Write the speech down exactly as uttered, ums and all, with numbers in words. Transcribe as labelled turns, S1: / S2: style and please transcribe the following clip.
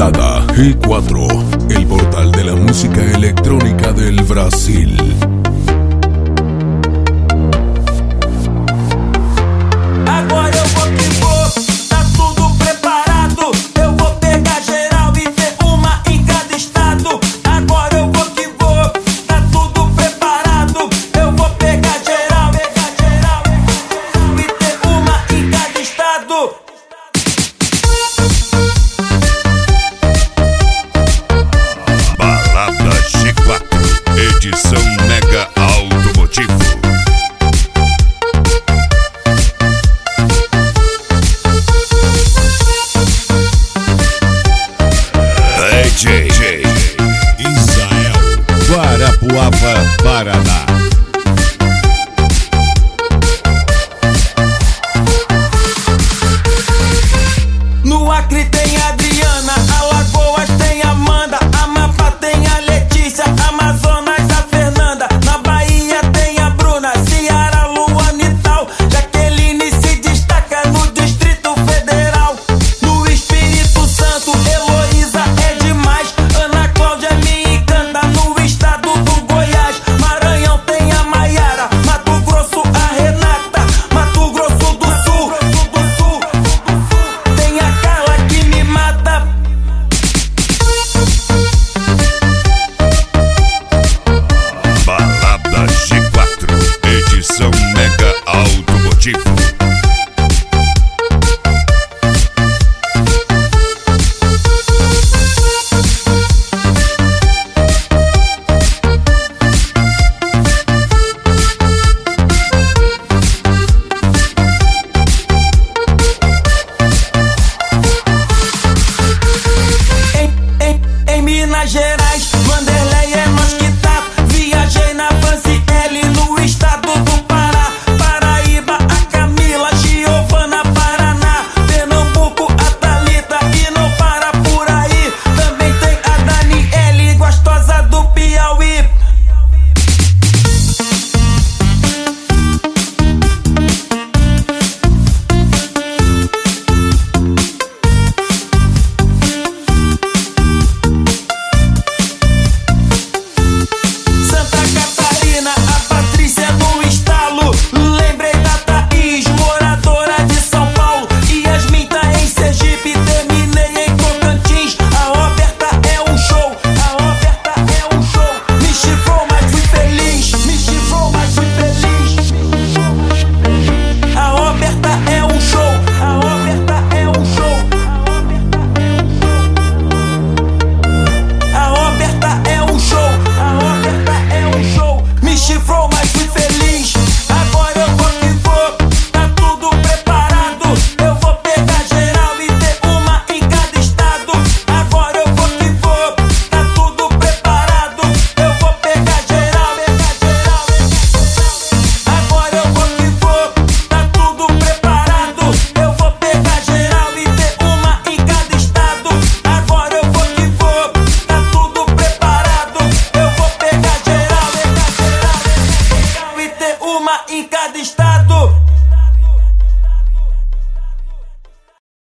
S1: recomendada G cuatro, el portal de la música electrónica del Brasil.
S2: Agora eu vou que vou, tá tudo preparado. Eu vou pegar geral e ter uma em cada estado. Agora eu vou que vou, tá tudo preparado. Eu vou pegar geral, pegar geral e ter uma em cada estado.
S3: Balada G quatro, edição Mega Automotivo. D J Israel, Guarapuava, Paraná.
S2: No Acre tem a